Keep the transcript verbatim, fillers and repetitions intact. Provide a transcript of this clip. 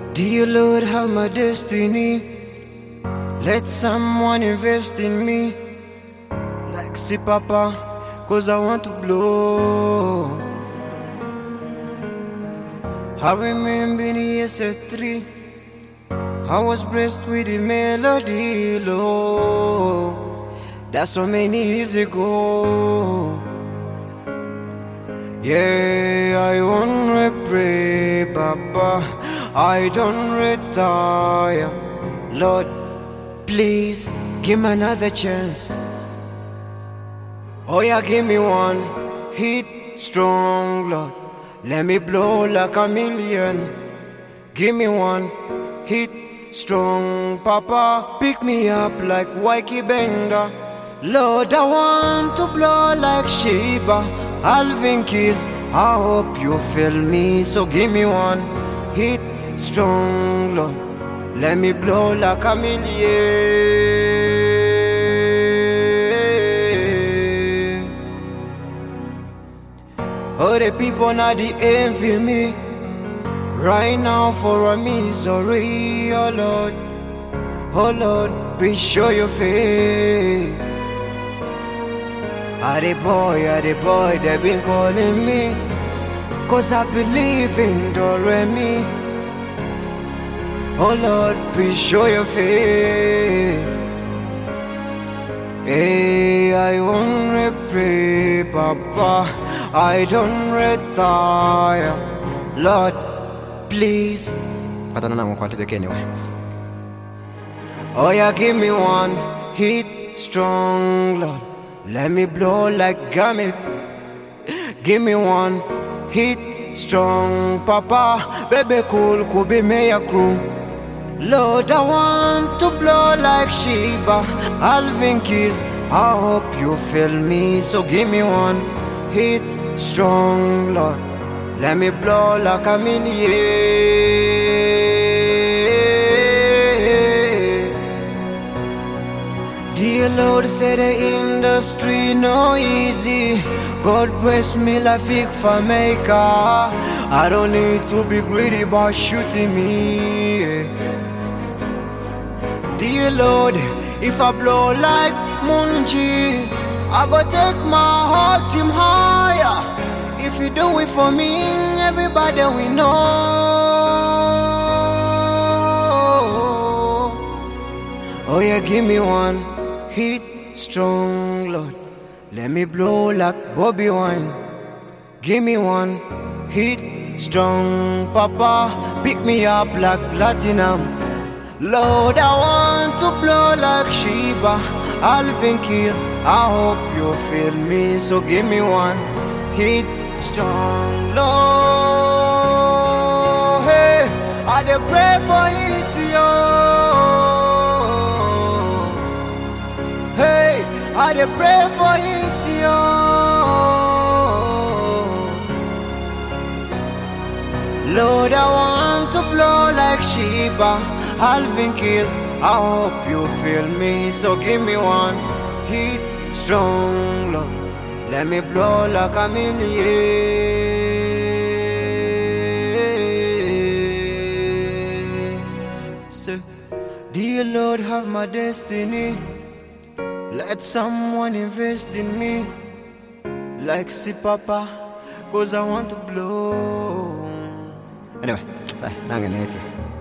Dear Lord, have my destiny. Let someone invest in me. Like see Papa, cause I want to blow. I remember in years at three, I was blessed with the melody, Lord. That's so many years ago. Yeah, I wanna pray, Papa, I don't retire. Lord, please give me another chance. Oh yeah, give me one hit strong, Lord. Let me blow like a million. Give me one hit strong, Papa. Pick me up like Waiki Bender. Lord, I want to blow like Sheba. Alvin Keys, I hope you feel me. So give me one hit strong, Lord. Let me blow like a million. All the people now they envy me right now for a misery. Oh Lord, oh Lord, please show your face. Ah, the boy, ah, the boy, they been calling me, cause I believe in Do-Re-Mi. Oh Lord, please show your face. Hey, I wanna pray, Papa, I don't retire. Lord, please. I don't know I'm going to take anyway. Oh yeah, give me one hit strong, Lord. Let me blow like Gamit. Give me one hit strong, Papa. Baby cool, could be me a crew. Lord, I want to blow like Sheba. Alvin Keys, I hope you feel me. So give me one hit strong, Lord. Let me blow like a million. Dear Lord, say the industry no easy. God bless me like fig for maker. I don't need to be greedy about shooting me. Dear Lord, if I blow like Munji, I go take my heart team higher. If you do it for me, everybody we know. Oh yeah, give me one hit strong, Lord. Let me blow like Bobby Wine. Give me one hit strong, Papa. Pick me up like Platinum. Lord, I want to blow like Sheba. Alvin Keys, I hope you feel me. So give me one hit strong, Lord. Hey, I dey pray for it, yo. Hey, I dey pray for it, yo. Lord, I want to blow like Sheba. Alvin Keys, I hope you feel me. So give me one hit strong, Lord. Let me blow like a million. So, dear Lord, have my destiny. Let someone invest in me. Like see Papa, cause I want to blow. Anyway, sorry, I'm gonna hit you.